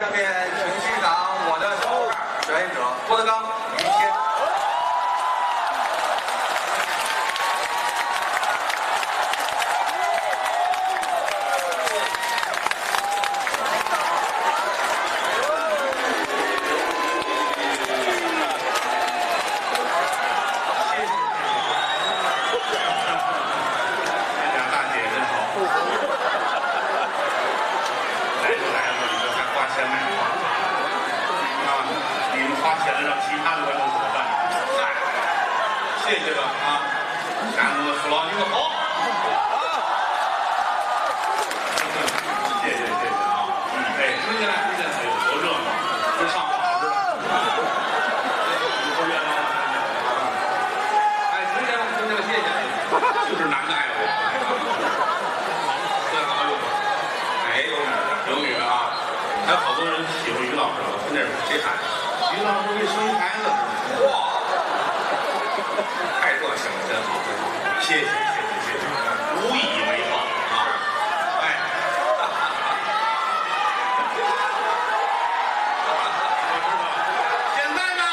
下面请欣赏我的小伙伴表演者郭德纲、于谦。 谢谢了啊！干我父老你们好，谢谢啊！哎，听起来哎呦多热闹，跟上访似的。以后愿望哎，听见了，谢谢，就是难耐我。这好有，哎有女啊，还有好多人喜欢于老师，我听那谁喊于老师为生一孩子，哇！太热情了，真好，谢谢，无以为报啊！哎，我知道了。现在呢，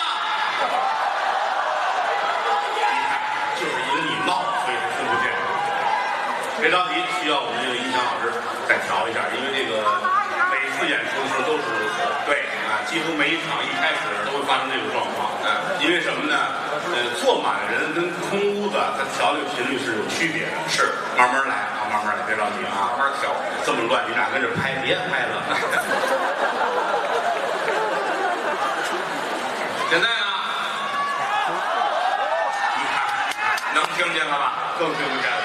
你看，就是因为你闹，所以听不见。别着急，需要我们这个音响老师再调一下，因为这个每次演出的时候都是如此。对啊，几乎每一场一开始都会发生这种状况。因为什么呢？坐满人跟空屋子，它调这个频率是有区别的。是，慢慢来啊，慢慢来，别着急啊，慢慢调。这么乱，你俩跟这拍，别拍了。现在呢，你看，能听见了吧？更听不见了。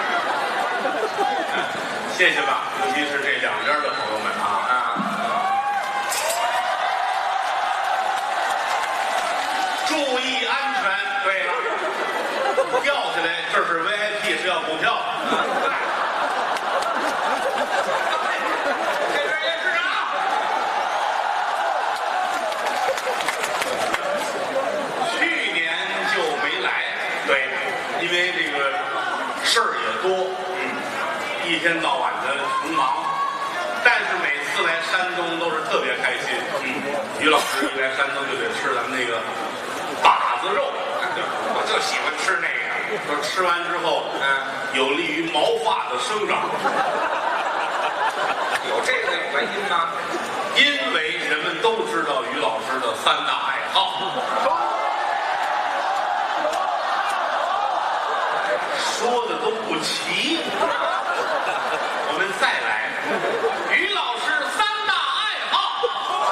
谢谢吧，尤其是这两边的朋友们啊。注意安全，对，掉下来，这是 VIP 是要补票。这边也是啊。去年就没来，对，因为这个事儿也多，一天到晚的匆忙。但是每次来山东都是特别开心。于老师一来山东就得吃咱们那个把子肉，我就喜欢吃那个。说吃完之后，有利于毛发的生长。有这个原因吗？因为人们都知道于老师的三大爱好。说的都不齐。我们再来，于老师三大爱好。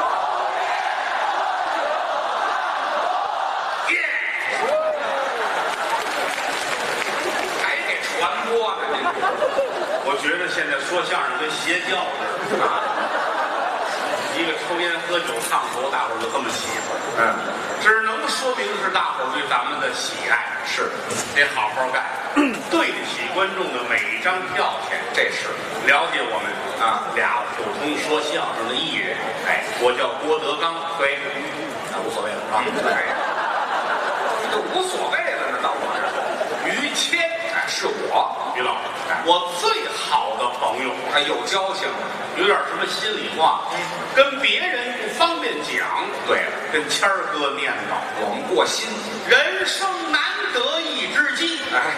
传播呢？我觉得现在说相声跟邪教似的啊！一个抽烟喝酒唱头，大伙儿就这么喜欢。只能说明是大伙儿对咱们的喜爱。是，得好好干，对得起观众的每一张票钱。这是了解我们啊，俩普通说相声的艺人。哎，我叫郭德纲，对，那无所谓了啊。这无所谓了呢，到我这儿。于谦。是我于老师，我最好的朋友，还有交情，有点什么心里话，跟别人不方便讲。对了，跟谦儿哥念叨，我们过心，人生难得一知己。哎，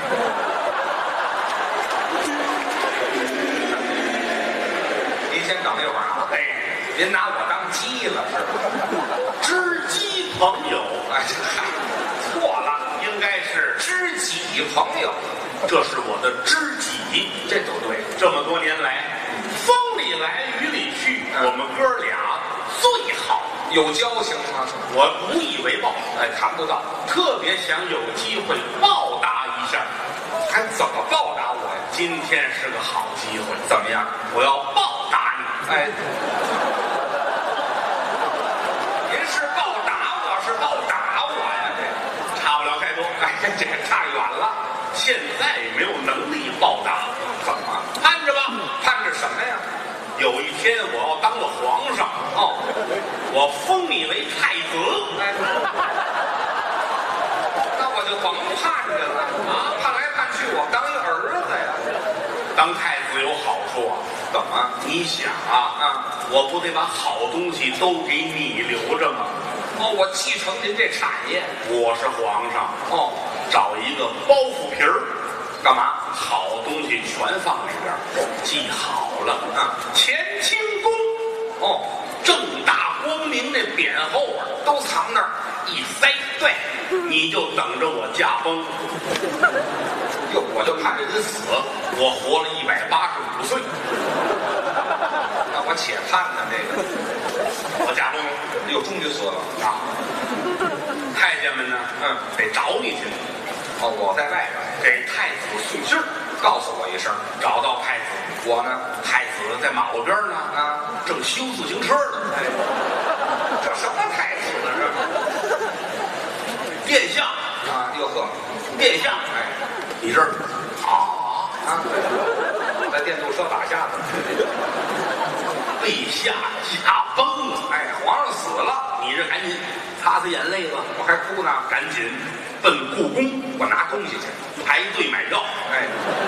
您先等一会儿啊！哎，您拿我当鸡了是吧？知己朋友，哎，错了，应该是知己朋友。这是我的知己，这都对。这么多年来，风里来雨里去，我们哥俩最好，有交情吗？我无以为报，哎，谈不到。特别想有机会报答一下，还怎么报答我呀？今天是个好机会，怎么样？我要报答你，哎。您是报答我，是报答我呀？这差不了太多，哎，这个差远了。现在没有能力报答，怎么盼着吧？盼着什么呀？有一天我要当了皇上哦，我封你为太子，那我就甭盼着了啊！盼来盼去，我当一儿子呀。当太子有好处啊？怎么？你想啊， 我不得把好东西都给你留着吗？ 哦，我继承您这产业。 我是皇上， 哦， 找一个包袱皮儿， 干嘛？ 好东西全放里边儿，记好了啊。 乾清宫， 哦， 正大光明那匾后边都藏那儿。 一塞，对，你就等着我驾崩。 哟，我就盼着您死， 我活了185岁， 那我且盼呢这个。 我驾崩， 哟，终于死了啊！太监们呢？得找你去。 哦，我在外边， 给太子送信儿， 告诉我一声。 找到太子， 我呢， 太子在马路边呢，正修自行车呢。 哎，这什么太子呢？这殿下啊，哟呵， 殿下， 哎， 你这儿在电动车打架呢。 陛下驾崩了， 哎，皇上死了， 你这赶紧擦擦眼泪吧。 我还哭呢， 赶紧奔故宫， 我拿东西去， 排队买票。 哎，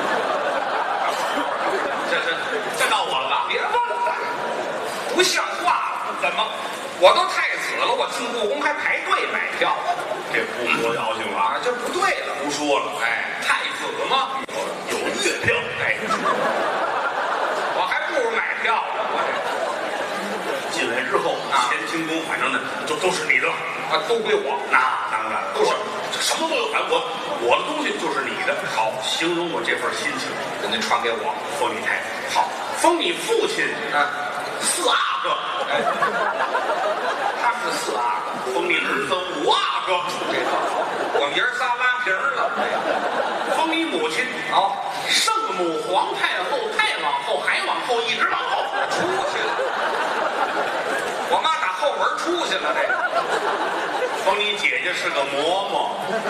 这到我了吧？ 别问了，不像话了。 怎么？ 我都太子了，我进故宫还排队买票， 这不说矫情了啊！ 这不对了。 不说了，哎，太子嘛，有月票，哎， 我还不如买票呢。我进来之后，乾清宫反正呢都是你的了啊，都归我。 那当然了， 都是这什么都有，哎，我的东西就是你的。好，形容我这份心情， 您传给我， 封你太子。好，封你父亲4阿哥， 哎，他是4阿哥， 封你儿子5阿哥， 这倒好，我们爷儿仨拉平了。 封你母亲圣母皇太后，太往后，还往后，一直往后出去了。我妈打后门出去了。这个封你姐姐是个嬷嬷，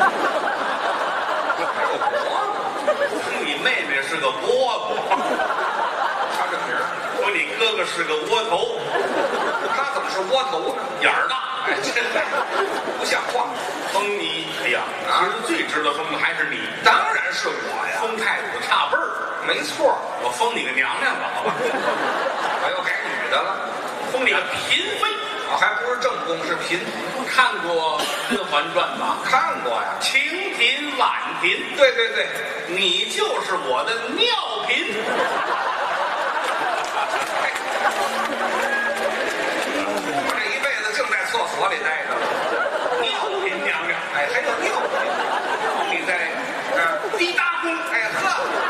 还有我， 封你妹妹是个饽饽， 他这名儿， 封你哥哥是个窝头， 他怎么是窝头呢？ 眼儿大， 哎，这不像话。 封你，哎呀，其实最值得封的还是你， 当然是我呀， 封太子差辈儿， 没错。 我封你个娘娘吧，好吧？ 我又改女的了， 封你个嫔妃， 我还不是正宫，是嫔。 看过《甄嬛传》吧？ 看过呀， 晴嫔、婉嫔， 对对对， 你就是我的尿嫔。 我这一辈子净在厕所里待着了。 尿嫔娘娘， 哎，还有尿嫔， 你在滴答宫， 哎呵，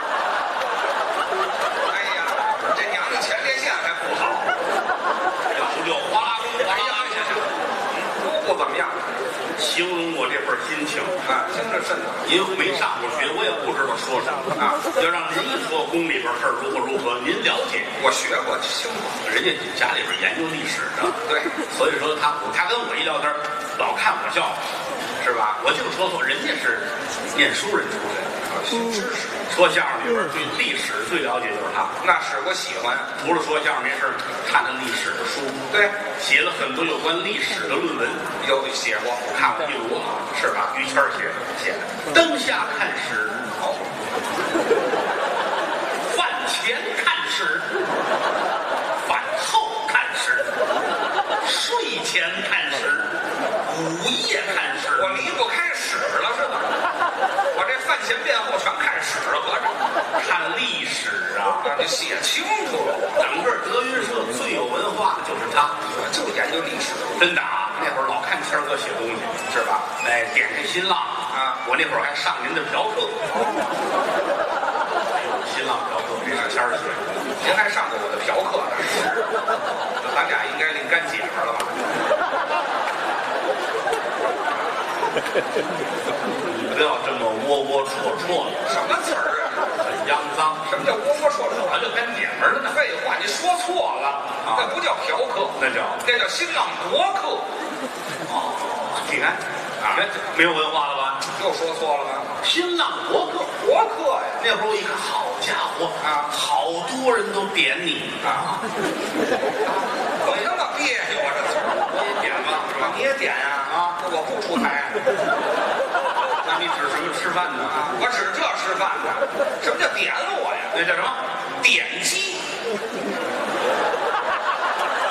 哎呀，这娘娘前列腺还不好， 要不就哗啦宫，哗啦啦下去。 不怎么样。 形容我这份心情啊，听着瘆得慌。 您没上过学，我也不知道说什么啊。 要让您一说宫里边事儿如何如何，您了解， 我学过，清楚。 人家家里边研究历史的， 对， 所以说他跟我一聊天，老看我笑话，是吧？我净说错，人家是念书人出身， 新知识。 说相声里边对历史最了解就是他。 那是我喜欢。 除了说相声没事看他历史的书， 对， 写了很多有关历史的论文， 有写过， 我看过一摞，是吧？于谦写的。灯下看史，饭前看史，饭后看史，睡前看史，午夜看史。 我离不开史了是吧？我这饭前便后全看史了，合着看历史啊， 你写清楚了。 整个德云社最有文化的就是他， 我就研究历史， 真的啊！那会儿老看谦儿哥写东西，是吧？哎，点开新浪啊， 我那会儿还上您的嫖课，新浪嫖课，这是谦儿写的。 您还上过我的嫖课呢，咱俩应该另干姐们了吧？ 你不要这么窝窝戳戳的， 什么词儿啊？ 很肮脏。 什么叫窝窝戳戳？ 我就干姐们了呢。 废话，你说错了，那不叫嫖客， 那叫新浪博客。 哦，你看啊，没有文化了吧？ 又说错了吗？ 新浪博客， 博客呀！ 那会儿我一看，好家伙啊， 好多人都点你啊！ 怎么那么别扭啊？这词儿我也点吧，是吧？ 你也点呀？啊，那我不出台。 那你指什么吃饭呢？ 啊，我指这吃饭呢。什么叫点我呀？ 那叫什么？ 点击。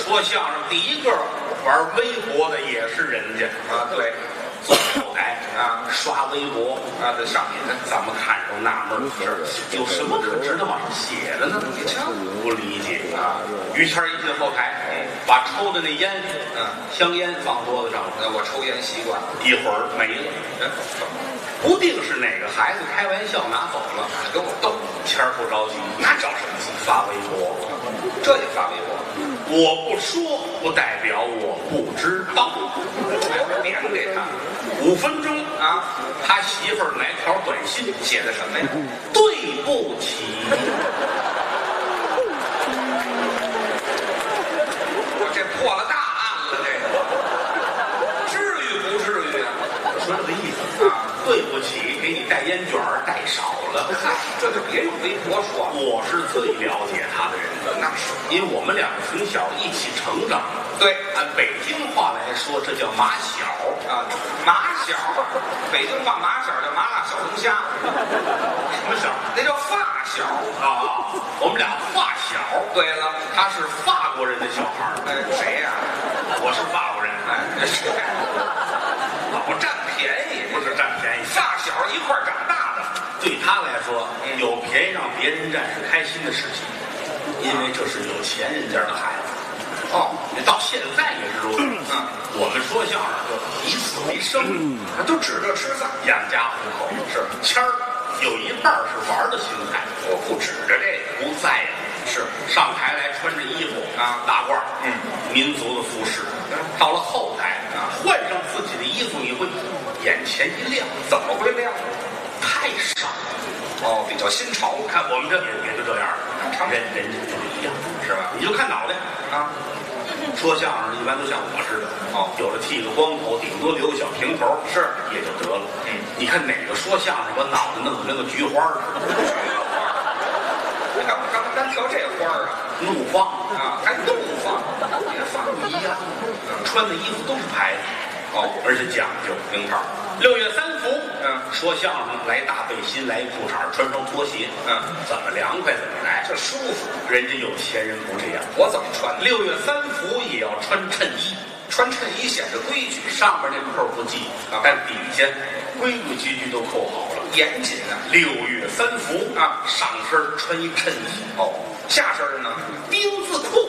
说相声第一个玩微博的也是人家啊，对， 坐后台啊刷微博啊，这上瘾呢。 咱们看着都纳闷儿，有什么可值得往上写的呢？ 你瞧， 不理解啊。 于谦一进后台，把抽的那烟，香烟放桌子上了。 那我抽烟习惯， 一会儿没了，不定是哪个孩子开玩笑拿走了， 给我逗。 谦儿不着急，那着什么急？发微博， 这也发微博， 我不说不代表我不知道。 点给他 5分钟啊， 他媳妇儿来条短信， 写的什么呀？ 对不起。 我这破了大案了，这个至于不至于啊？ 说这个意思啊，对不起，给你带烟卷儿带少了。 嗨，这就别用微博说了。 我是最了解他的人了， 那是因为我们两个从小一起成长。 对， 按北京话来说，这叫马小啊，马小，北京话马小叫麻辣小龙虾， 什么小？ 那叫发小啊，我们俩发小。 对了， 他是法国人的小孩儿， 谁呀？ 我是法国人， 谁？老占便宜， 不是占便宜， 发小一块长大的， 对他来说，有便宜让别人占是开心的事情，因为这是有钱人家的孩子。哦，到现在也是如此。我们说相声就以此为生， 都指着吃饭养家糊口。是谦儿有一半是玩的心态， 我不指着这个， 不在乎。是上台来穿着衣服啊，大褂，民族的服饰。到了后台啊，换上自己的衣服，你会眼前一亮。 怎么会亮？ 太傻了。 哦，比较新潮。 看我们这也就这样，人家就一样，是吧？你就看脑袋啊。说相声一般都像我似的，有的剃个光头，顶多留个小平头，是也就得了。你看哪个说相声把脑袋弄得跟个菊花似的？ 你看我刚挑这花啊， 怒放啊，还怒放，别放不一样，穿的衣服都是牌子，而且讲究名牌。6月3伏，说相声来大背心，来一裤衩，穿双拖鞋，怎么凉快怎么来， 这舒服。 人家有钱人不这样， 我怎么穿 ？6月3伏也要穿衬衣， 穿衬衣显得规矩， 上面那扣不系，但底下规规矩矩都扣好了， 严谨啊。 6月3伏啊，上身穿一衬衣， 下身呢丁字裤，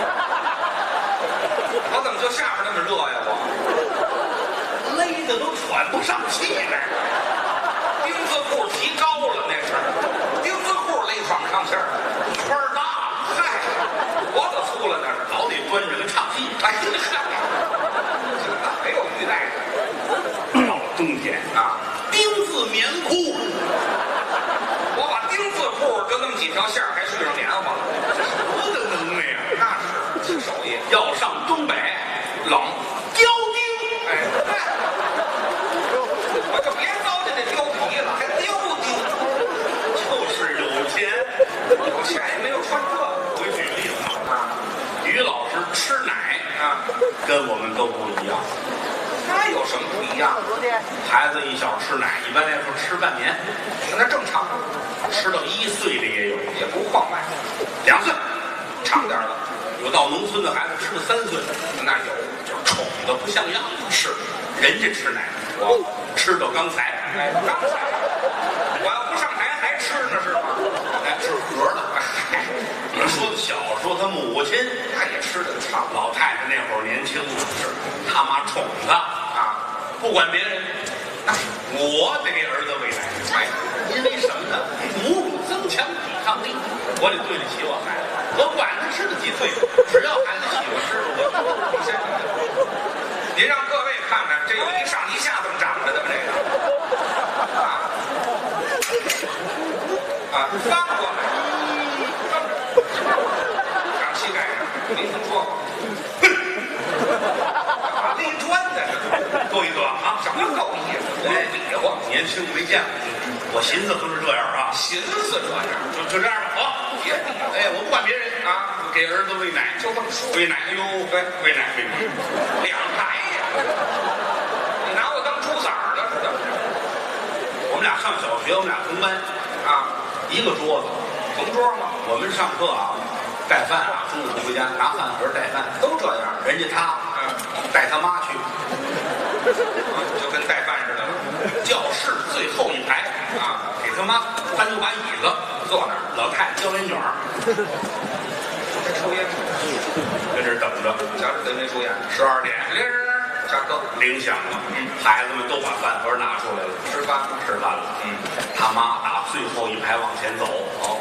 我怎么就下边那么热呀？我勒得都喘不上气来。 丁字裤提高了，那是丁字裤勒喘不上气儿， 圈儿大， 嗨，脖子粗了那是， 老得端着跟唱戏。 哎呀，这个没有玉带到了冬天啊，丁字棉裤， 我把丁字裤就那么几条线还续上棉花了， 多大能耐呀！ 那是手艺。 要上东北， 冷雕钉， 我就别糟践这貂皮了，还貂钉， 就是有钱， 有钱也没有穿这个。 我举个例子啊，于老师吃奶啊，跟我们都不一样。 那有什么不一样？ 孩子一小吃奶，一般来说吃半年， 那正常， 吃到1岁的也有， 也不晃慢。 2岁， 长点了。 有到农村的孩子吃到3岁， 那有， 就是宠的不像样。是，人家吃奶，我吃到刚才， 刚才我要不上台还吃呢是吗？ 吃盒的。你说的小时候他母亲， 那也吃的差不多。 老太太那会儿年轻，是他妈宠他啊，不管别人，我得给儿子喂奶。因为什么呢？母乳增强抵抗力，我得对得起我孩子。我管他吃了几岁，只要孩子喜欢吃，我您让各位看看，这有一上一下这么长着的吗？这个翻过来，长膝盖上，没听说过。勒砖的是够意思吧？啊， 什么够意思？比划， 年轻没见过，我寻思就是这样啊， 寻思这样， 就这样吧。好， 别比划， 我不管别人啊，给儿子喂奶， 就这么说。 喂奶，哎呦，喂奶， 两台呀！你拿我当猪崽儿了是怎么着？ 我们俩上小学，我们俩同班啊，一个桌子， 同桌吗？ 我们上课啊， 带饭啊，中午回家拿饭盒带饭， 都这样。 人家他带他妈去， 就跟带饭似的了。 教室最后一排啊， 给他妈搬出把椅子坐那儿， 老太太叼烟卷儿， 还抽烟， 跟这儿等着。 瞧这贼没抽烟。 12点， 铃下课， 铃响了，孩子们都把饭盒拿出来了， 吃饭了。 吃饭了。他妈打最后一排往前走， 好。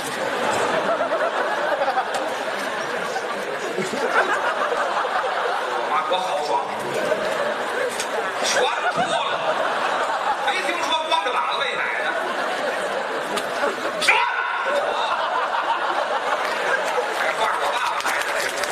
我妈多豪爽，全脱了，没听说光着膀子喂奶的。什么？还换着我爸爸来的。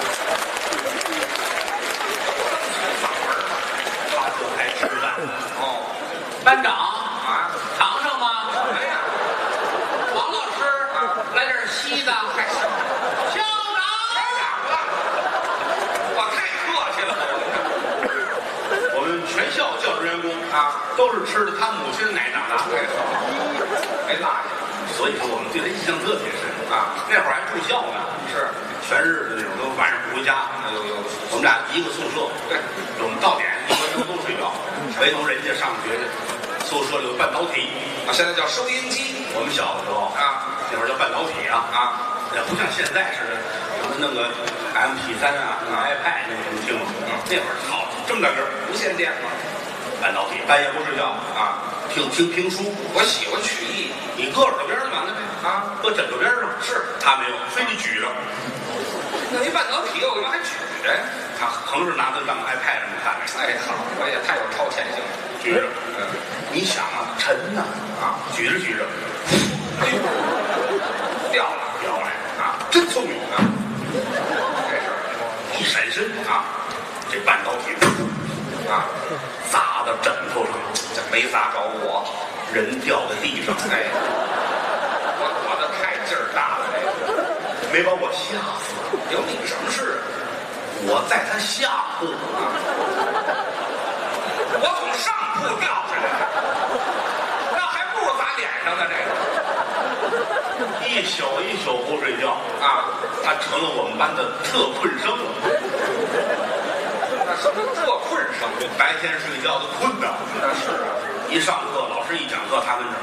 他这才吃饭。 哦， 班长啊， 尝尝吗？ 哎呀， 王老师来点稀的。 还行， 校长， 开讲了，我太客气了。 我们全校教职员工啊， 都是吃的他母亲的奶长大的， 哎好，没落下。 所以说我们对他印象特别深啊。 那会儿还住校呢， 是， 全日的那种，都晚上不回家。 有， 我们俩一个宿舍， 对， 我们到点一分钟都睡觉，唯独人家上学去，宿舍里有半导体。 啊，现在叫收音机我们小的时候啊， 那会儿叫半导体啊，也不像现在似的，什么弄个 MP3啊、iPad 那种听。那会儿好这么大个儿， 无线电吗？ 半导体，半夜不睡觉啊， 听评书。 我喜欢曲艺你搁耳朵边上完了呗？ 啊， 搁枕头边上。是他没有，非得举着。 那一半导体我干嘛还举着呀？ 他横着拿它当 iPad 这么看着。 哎，好，我也太有超前性了。 举着，你想啊，沉呐啊，举着举着， 哎呦，掉了掉下来啊，真聪明啊！ 这事儿一闪身啊，这半导体啊， 砸到枕头上， 这没砸着我， 人掉在地上。 哎，我躲得太劲儿大了， 没把我吓死。 有你什么事啊？ 我在他下铺我从上铺掉下来，那还不如砸脸上呢。这个一宿一宿不睡觉啊， 他成了我们班的特困生了。 那什么特困生？ 白天睡觉的困呐， 那是啊， 一上课老师一讲课，他跟这儿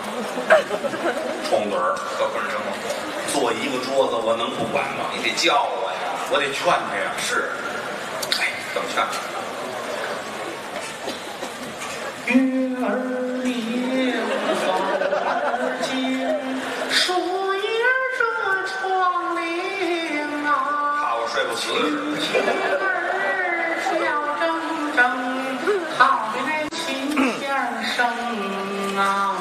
冲盹儿， 特困生。 坐一个桌子，我能不管吗？ 你得叫我呀。 我得劝他呀。 是，哎，怎么劝？ 月儿明，风儿静，树叶遮窗棂啊。 怕我睡不死似的。 琴儿叫铮铮，好比那琴弦声啊。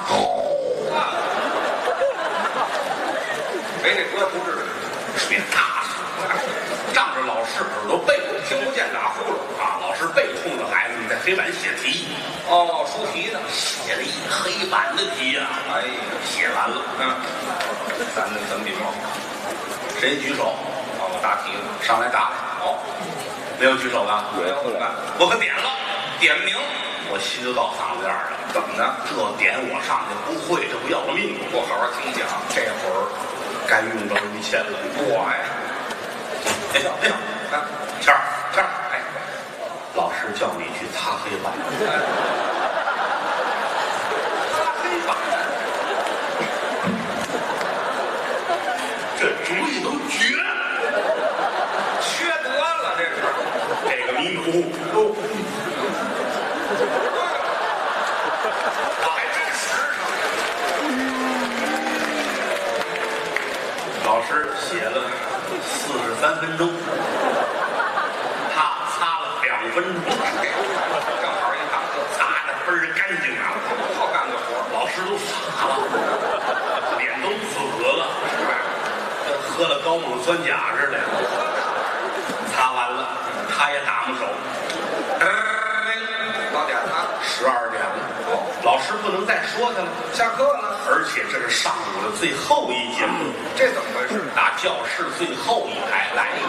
没这歌不治， 别大声，仗着老师耳朵背， 听不见打呼噜啊！老师背冲着孩子们在黑板写题， 哦，出题呢。 写了一黑板的题啊！ 哎呀， 写完了， 咱们怎么礼貌？ 谁举手？ 啊，我答题了。 上来答来。 好， 没有举手的， 没有怎么办？ 我可点了， 点名， 我心都到嗓子眼儿了。 怎么呢？ 这点我上去不会，这不要了命吗？ 不好好听讲，这会儿该用着于谦了。 我呀， 哎呀哎呀， 啊， 谦儿，哎，老师叫你去擦黑板。 擦黑板， 这主意都绝了， 缺德了，这是。 这个迷糊哦， 我还真实诚。 老师写了43分钟，他擦了2分钟， 正好一堂课， 擦的倍儿干净啊！ 好干个活。 老师都傻了，脸都紫了，跟喝了高锰酸钾似的。擦完了，他也打木手。 到点了 12点了，老师不能再说他了， 下课了， 而且这是上午的最后一节课， 这怎么回事？ 打教室最后一排来一个。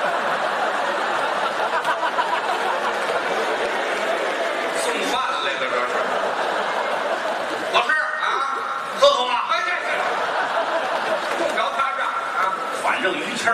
送饭来了，这是。 老师啊， 喝口吧。 哎，用不着他让啊， 反正于谦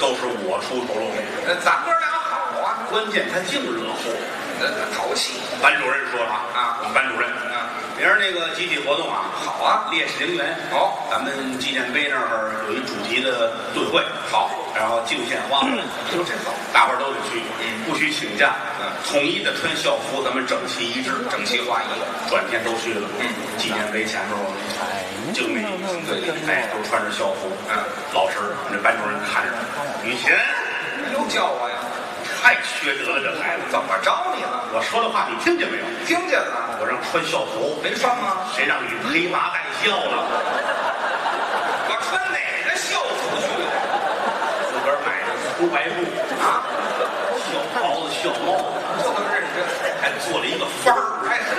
都是我出头露面。 咱哥俩好啊， 关键他净惹祸。 淘气。 班主任说了啊， 我们班主任明儿那个集体活动啊， 好啊， 烈士陵园。 好， 咱们纪念碑那儿有一主题的对会。好，然后敬献花环， 说这好， 大伙儿都得去，不许请假，统一的穿校服，咱们整齐一致， 整齐划一。 转天都去了，纪念碑前面我们敬礼，哎，都穿着校服，老师，我们这班主任看着，雨晴， 又叫我呀， 太缺德了，这孩子， 怎么着你了？ 我说的话你听见没有？ 听见了， 我让穿校服， 没穿吗？ 谁让你黑麻带孝了？ 我穿哪个校服去的？ 自个儿买的粗白布啊，校袍子、校帽子， 这么认真， 还做了一个幡儿， 还呵，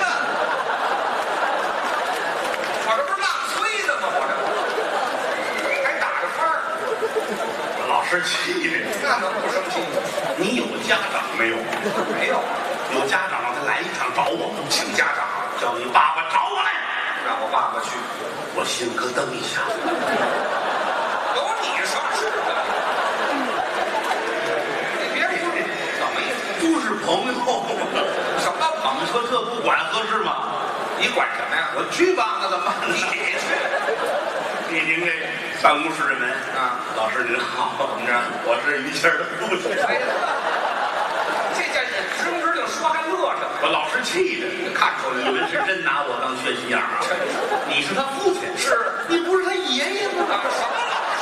我这不是浪吹的吗？我这还打着幡儿， 老师气的。 那能不生气吗？ 你有家长没有？ 没有， 有家长他来一趟找我， 请家长叫你爸爸找我来， 让我爸爸去， 我心咯噔一下。 有你什么事啊？你别说，怎么意思？ 都是朋友， 什么朋友？ 你说这不管合适吗？ 你管什么呀？ 我去吧，那怎么办？ 你去。 莅临这办公室的门啊， 老师您好，我是于谦的父亲。 哎，这件事知不知道说还乐着呢？ 我老师气的， 看出来你们是真拿我当缺心眼儿啊？你是他父亲， 是你不是他爷爷吗？ 什么老师？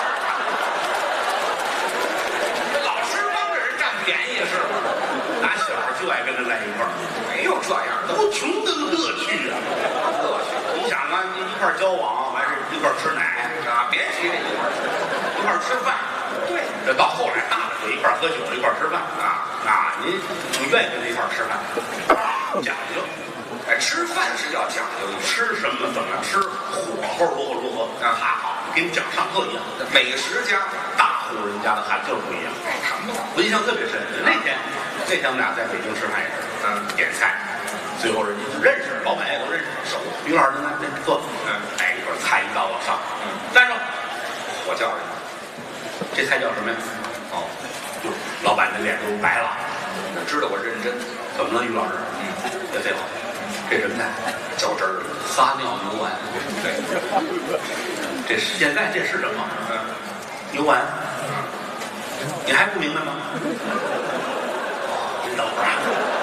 这老师帮着人占便宜是吗？ 打小就爱跟他在一块儿， 没有这样的都穷的乐趣啊！ 乐趣你想啊，你一块儿交往，完事一块儿吃奶， 啊！别提这一块儿去， 一块儿吃饭。 对， 这到后来大了就一块儿喝酒，一块儿吃饭啊！您不愿意跟他一块儿吃饭，讲究。 哎，吃饭是要讲究一吃什么怎么吃，火候如何啊？还好，跟你讲上课一样。 美食家， 大户人家的孩子就是不一样。 什么？ 我印象特别深，那天我们俩在北京吃饭也是，点菜，最后人家就认识，老板也都认识，熟。于老师来坐，哎，一会儿菜一道往上，站上， 我叫人， 这菜叫什么呀？哦，就老板的脸都白了， 知道我认真。 怎么了，于老师？别废话，这什么菜？ 较真儿， 撒尿牛丸。 对， 这现在这是什么？牛丸。你还不明白吗？您等会儿啊。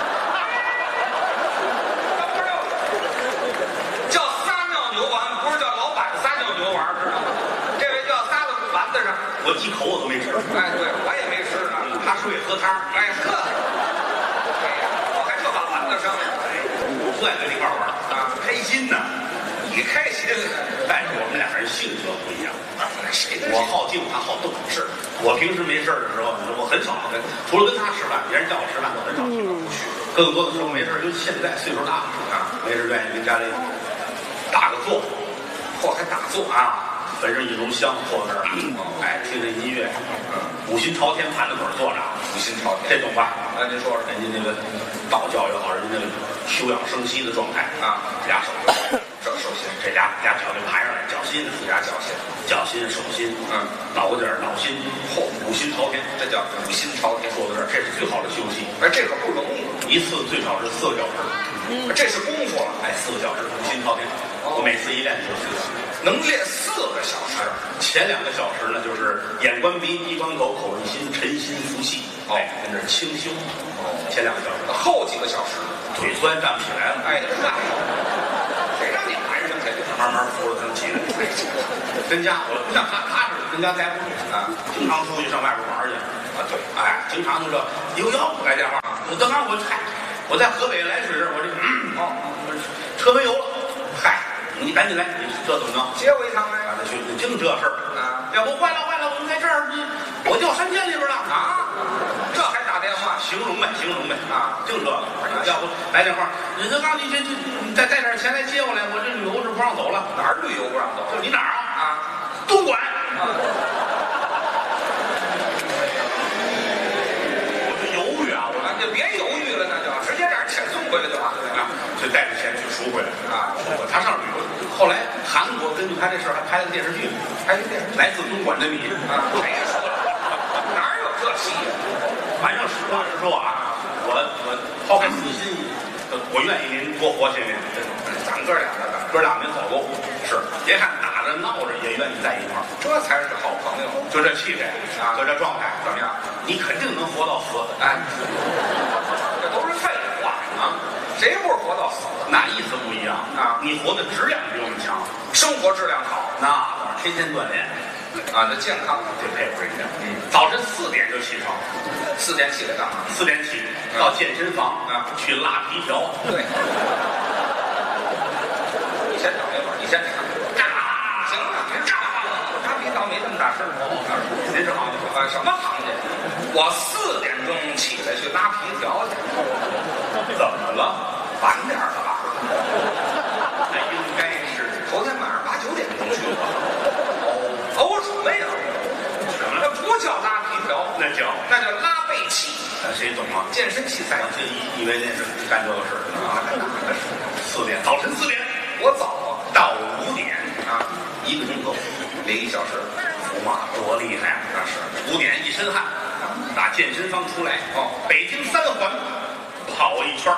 叫撒尿牛丸，不是叫老板撒尿牛丸，知道吗？这位叫撒到丸子上。 我一口我都没吃。 哎，对，我也没吃呢。 他睡喝汤。 哎呵，哎呀，我还就把丸子上了。 不爱跟你一块玩啊，开心呢。 你开心了， 但是我们两个人性格不一样。 谁我好静，他好动。是我平时没事的时候，我很少跟，除了跟他吃饭，别人叫我吃饭，我很少去。更多的时候没事，就现在岁数大了啊，没事愿意跟家里打个坐， 嚯，还打坐啊，焚上一炉香，坐那儿，哎，听着音乐，五心朝天，盘着腿坐着， 五心朝天， 这懂吧？ 那您说说， 人家那个道教也好，人家那个休养生息的状态啊， 俩手， 这手心， 这俩脚就盘上来，脚心， 俩脚心， 脚心手心，脑袋脑心，嚯，五心朝天， 这叫五心朝天。 坐在这儿，这是最好的休息。 哎，这可不容易， 一次最少是4个小时， 这是功夫了。 哎，4个小时，五心朝天。我每次一练就4个小时， 能练4个小时。 前2个小时呢，就是眼观鼻，鼻观口，口认心，沉心服气，哎，跟这清修。前2个小时， 后几个小时， 腿酸站不起来了。 哎，嗨，谁让你盘上去？ 慢慢扶着他起来。跟家我不像他是跟家待不住啊，经常出去上外边玩去啊。对，哎，经常就这有要不来电话，刚刚我在河北来水，我这车没油了，嗨，你赶紧来，你这怎么着？ 接我一趟来， 让他去，净这事儿啊！ 要不坏了，我们在这儿，我掉山涧里边了啊！这还打电话？ 形容呗啊！净这个，要不来电话，你这刚你再带点钱来接我来，我这旅游是不让走了。 哪儿旅游不让走？ 就你哪儿啊？ 啊， 东莞。我就犹豫啊， 我就别犹豫了，那就直接让人钱送回来就完了啊！ 就带着钱去赎回来啊！ 他上旅游，后来韩国根据他这事儿还拍了个电视剧， 拍个电视剧， 来自东莞的你啊！谁说了？哪儿实话实说啊，我抛开私心，我愿意您多活些年。 咱哥俩的， 哥俩没错过，是别看打着闹着也愿意在一块儿， 这才是好朋友。 就这气质啊就这状态， 怎么样？ 你肯定能活到死。 哎，这都是废话啊！谁不是活到死？ 那意思不一样啊你活的质量比我们强， 生活质量好那天天锻炼， 啊，这健康。 得佩服人家。早晨4点就起床 4点起来干嘛？ ，4点起到健身房啊去拉皮条。 对。你先等一会儿，你先等。行了，别炸了，拉皮条没这么大事儿。 您是行家啊，什么行家？我4点钟起来去拉皮条去。 怎么了？ 晚点儿了吧？ 那应该是头天晚上8、9点钟去的。哦什么呀？ 什么了？ 那不叫拉皮条， 那叫拉背气， 那谁懂啊？ 健身器材。 这以为那是干这个事儿啊？4点，早晨4点我早到5点啊 ，1个钟头， ，1个小时。 服马多厉害啊！ 那是 5点一身汗，打健身房出来， 哦北京3环跑一圈儿，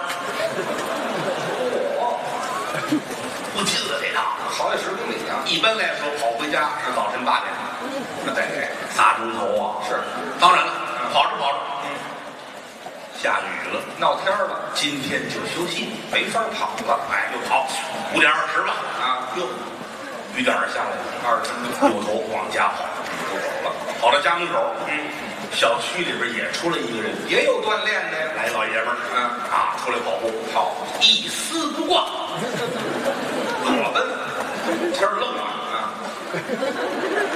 不近了这趟。 好几10公里啊。 一般来说，跑回家是早晨8点， 那得 3钟头啊。 是当然了，跑着跑着，下雨了， 闹天儿了， 今天就休息， 没法跑了。 哎，又跑5点20吧， 啊， 哟，雨点儿下来了， 20分钟扭头往家跑， 就走了。 跑到家门口，小区里边也出来一个人， 也有锻炼的呀。 来老爷们儿，出来跑步， 跑一丝不挂， 裸奔天儿冷啊， 啊。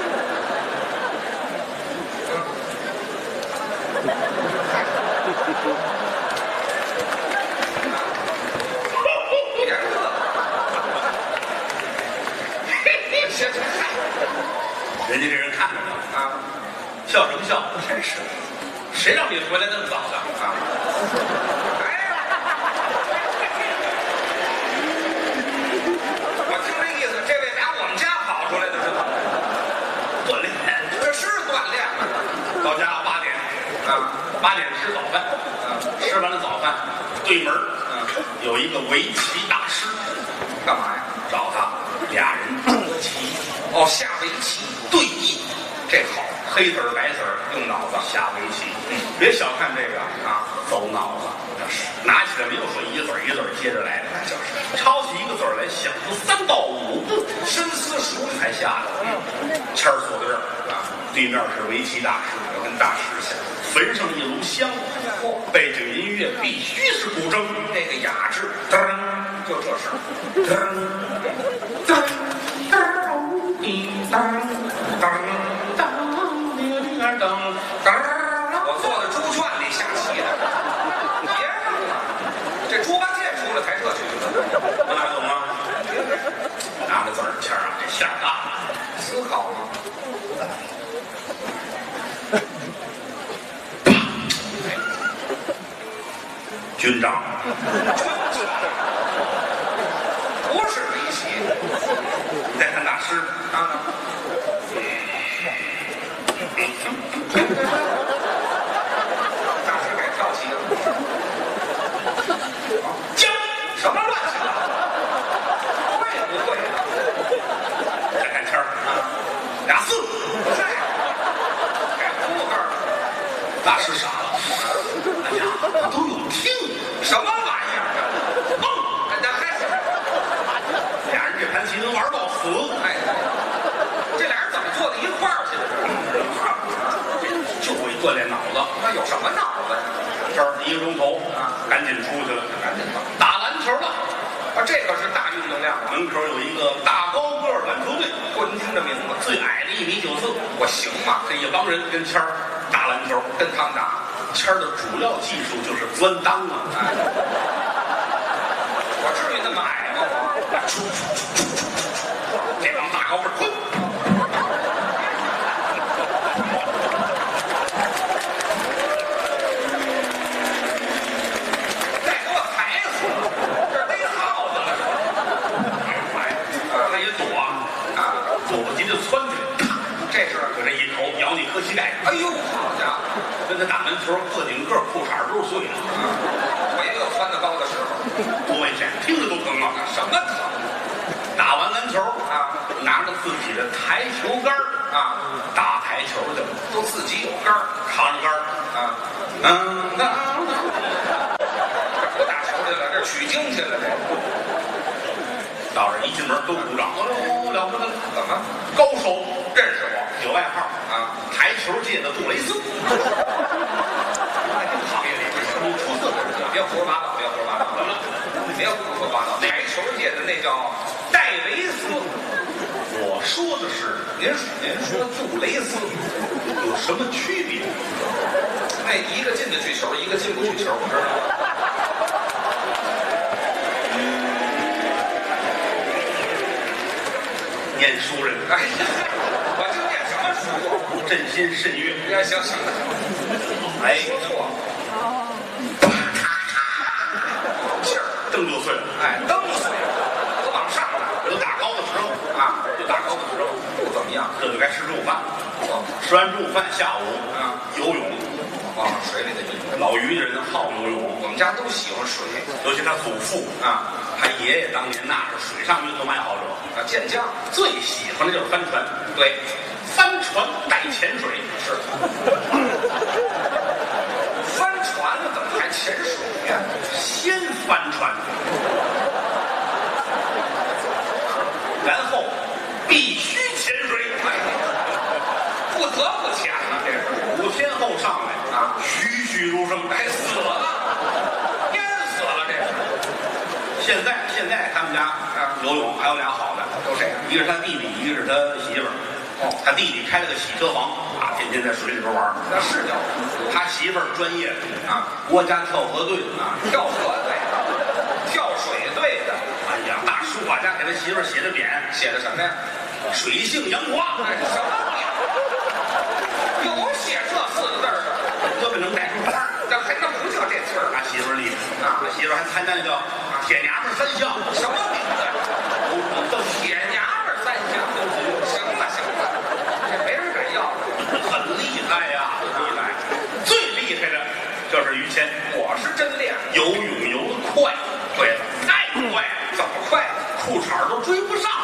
别乐，先人家这人看着呢， 啊， 笑什么笑？ 真是谁让你回来那么早的？ 啊。哎，我听这意思，这位打我们家跑出来的是吧？ 锻炼， 这是锻炼吗？ 到家8点， 啊 8点吃早饭，吃完了早饭，对门儿有一个围棋大师， 干嘛呀？ 找他，俩人捉棋哦，下围棋， 对弈， 这好， 黑子儿白子儿用脑子。 下围棋。别小看这个啊， 走脑子，拿起来没有说一个子儿一个子儿接着来的， 就是抄起一个子儿来，想出3到5步， 深思熟虑才下的。签儿坐在这儿啊，对面是围棋大师， 我跟大师下， 焚上一炉香，背景音乐必须是古筝， 那个雅致， 噔就这事儿。 噔噔噔滴当当当滴儿噔噔。 我坐在猪圈里下棋的，别了，这猪八戒出来才这曲子， 我哪懂啊？拿着字儿签儿啊，这馅儿大， 思考吗？ 军长， 不是围棋你再看大师， 啊，大师改跳棋了， 将什么乱七八糟，会不会啊？ 再看签儿俩4， 嗨，改扑克了， 大师傻了，哎呀，他都有听， 什么玩意儿啊？ 碰， 那还行， 俩人这盘棋能玩到死， 哎，这俩人怎么坐在一块儿去的？ 就会锻炼脑子。 那有什么脑子呀？ 这儿1个钟头赶紧出去了， 赶紧吧。 打篮球了。 啊，这可是大运动量啊！ 门口有一个大高个儿篮球队， 不，您听这名字， 最矮的1.94米， 我行吗？ 这一帮人跟谦儿打篮球， 跟他们打， 谦儿的主要技术就是钻裆啊， 我至于那么矮吗？我这帮大高个儿滚， 再给我踩死！这逮耗子了哎，他也躲啊， 啊！ 躲不及就窜去， 这是， 搁这一头咬你磕膝盖， 哎呦，好家伙！ 跟他打门球，个顶个裤衩都是碎的。 我也有穿得高的时候。 多危险，听着都疼啊！ 什么疼打完篮球啊， 拿着自己的台球杆啊， 打台球去了， 都自己有杆儿扛着杆啊。这不打球去了，这取经去了，这到这一进门都鼓掌，哦，了不得了！ 怎么高手认识我有外号啊？ 台球界的杜蕾斯。行业里声音出色的人， 别胡说八道，别胡说八道，别胡说八道。台球界的那叫戴维斯， 我说的是您说杜蕾斯有什么区别？ 那一个进得去球，一个进不去球，我知道。 念书人， 哎呀，我这念什么书啊？ 朕心甚悦。 哎，行行了， 哎， 说错了，气儿灯就碎了。 哎，灯碎了，都往上了有打高的时候啊， 有打高的时候， 不怎么样。 这就该吃中午饭。 哦吃完中午饭，下午啊游泳。 往水里的游， 老于家人好游泳， 我们家都喜欢水尤其他祖父啊他爷爷当年那是水上运动爱好者， 啊，健将最喜欢的就是帆船。 对， 帆船带潜水是。帆船怎么还潜水呀？ 先帆船，然后必须潜水， 不得不潜了，这是 5天后上来啊， 栩栩如生， 该死了，淹死了，这是。 现在他们家游泳还有俩好的， 都谁呀？ 一个是他弟弟，一个是他媳妇儿。 哦， 他弟弟开了个洗车房啊，天天在水里边玩。 那是叫他媳妇儿专业的啊， 国家跳河队的啊， 跳河队、跳水队的。 哎呀，大书法家给他媳妇儿写的匾， 写的什么呀？ 水性杨花。 哎，什么匾？有写这4个字的？ 胳膊能带出花， 那不叫这词儿他媳妇儿厉害啊！ 他媳妇儿还参加那叫铁娘们3项， 什么名字？铁娘们3项。行了行了，这没人敢要了。 很厉害呀，很厉害。最厉害的就是于谦， 我是真练， 游泳游得快，对了，太快了， 怎么快？ 裤衩都追不上。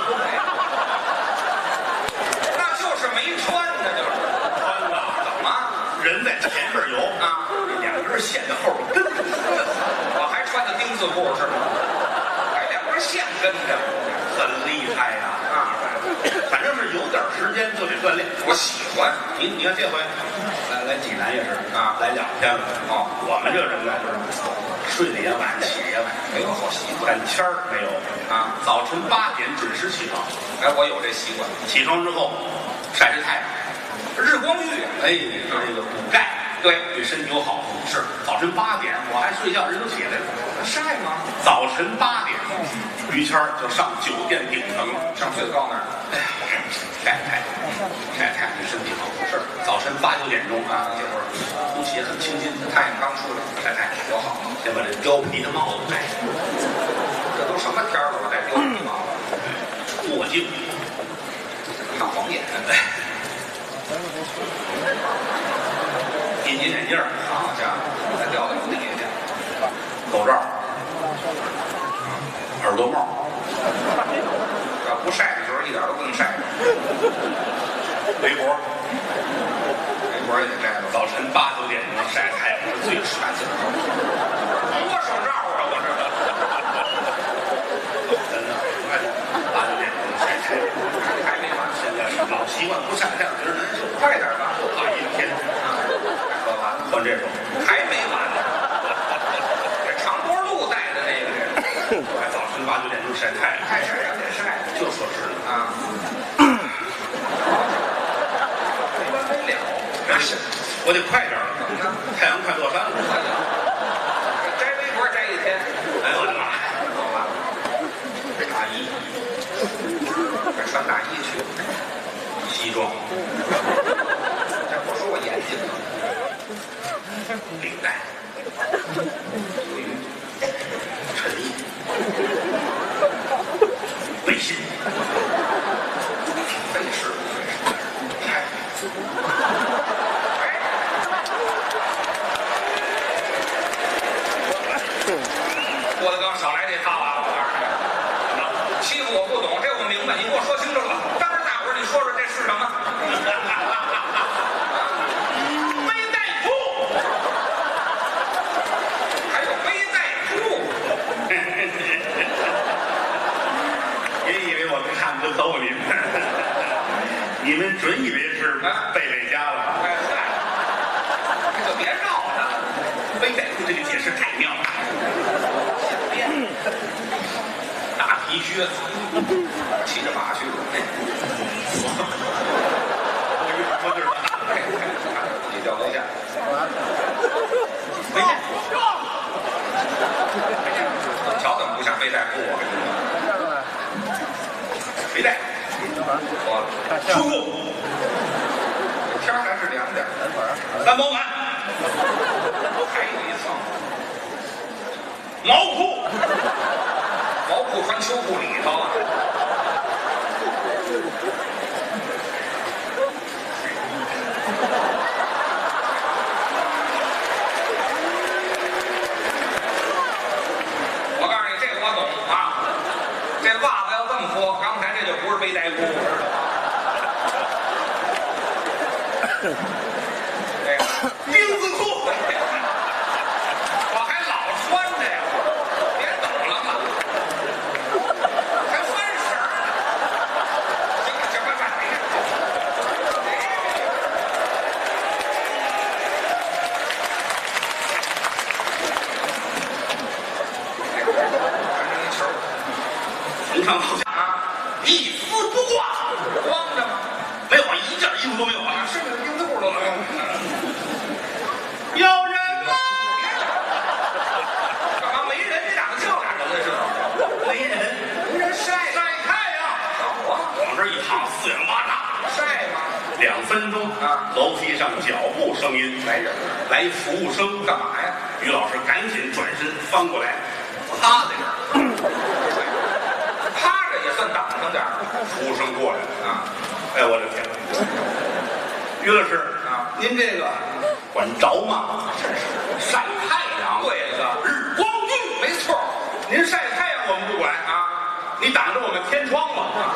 那就是没穿，那就是穿了， 怎么？ 人在前边游啊， 两根线在后边跟着， 我还穿的丁字裤是吗？还2根线跟着， 很厉害呀啊！反正是有点时间就得锻炼。 我喜欢。 你看这回来济南也是啊， 来2天了。 哦， 我们这人呢就是睡得也晚，起得也晚， 没有好习惯但谦儿没有啊。 早晨8点准时起床， 哎，我有这习惯。 起床之后晒晒太阳， 日光浴， 哎，这个补钙， 对， 对身体有好处。是早晨8点，我还睡觉，人都起来了。 晒吗？ 早晨8点，于谦儿就上酒店顶层了， 上最高那儿。 哎呀，晒太阳，晒太阳对身体好。是早晨8、9点钟啊，这会儿空气也很清新， 太阳刚出来， 晒太阳多好。 先把这貂皮的帽子戴上， 这都什么天了，我戴貂皮帽子， 墨镜， 看晃眼。 隐形眼镜， 好家伙，再掉到地下去。 口罩，耳朵帽， 要不晒的时候一点都不能晒。 围脖， 围脖也得摘了。 早晨8、9点钟晒太阳是最帅气的。 多手罩啊！我这真的，8、9点钟晒太阳， 还没完， 现在是老习惯不晒太阳，觉得难受， 快点吧， 怕阴天。 说完了， 换这首， 还没完呢。这长波路带的那个人， 早晨8、9点钟晒太阳， 太晒呀，得晒， 就说是啊。没完没了， 我得快点了， 怎么呢？ 太阳快落山了。 摘围脖摘1天， 哎呦我的妈呀！ 好吧，大衣，这穿大衣去， 西装、 这我说我严谨了， 领带、衬衣、背心， 费事不费事？哎， 背带裤这个解释太妙了。大皮靴子， 骑着马去， 我知道， 你掉楼下， 背带裤， 瞧怎么不像背带裤啊？ 背带， 我秋裤， 天还是凉点， 三保暖， 还有一层毛裤， 毛裤穿秋裤里头啊。我告诉你，这个我懂啊。这袜子要这么说，刚才这就不是背带裤，知道吗？这个钉子裤， 我还老穿着呀，别抖了嘛，还翻绳儿呢。行了， 平常好像一丝不挂， 光着吗？ 没有一件衣服都没有啊！ 是不是钉子裤都没有？ 有人吗？ 干嘛没人？你咋叫俩人了是吧？ 没人， 没人晒太阳， 我往这一躺，四仰八叉晒吗？ ，2分钟啊楼梯上脚步声音， 来人了， 来服务生， 干嘛呀？ 于老师赶紧转身翻过来，趴在这儿， 趴着也算挡上点儿服务生过来了， 啊。 哎，我的天哪！于老师啊， 您这个管着吗？晒太阳， 对了， 日光浴， 没错您晒太阳我们不管啊，你挡着我们天窗了啊！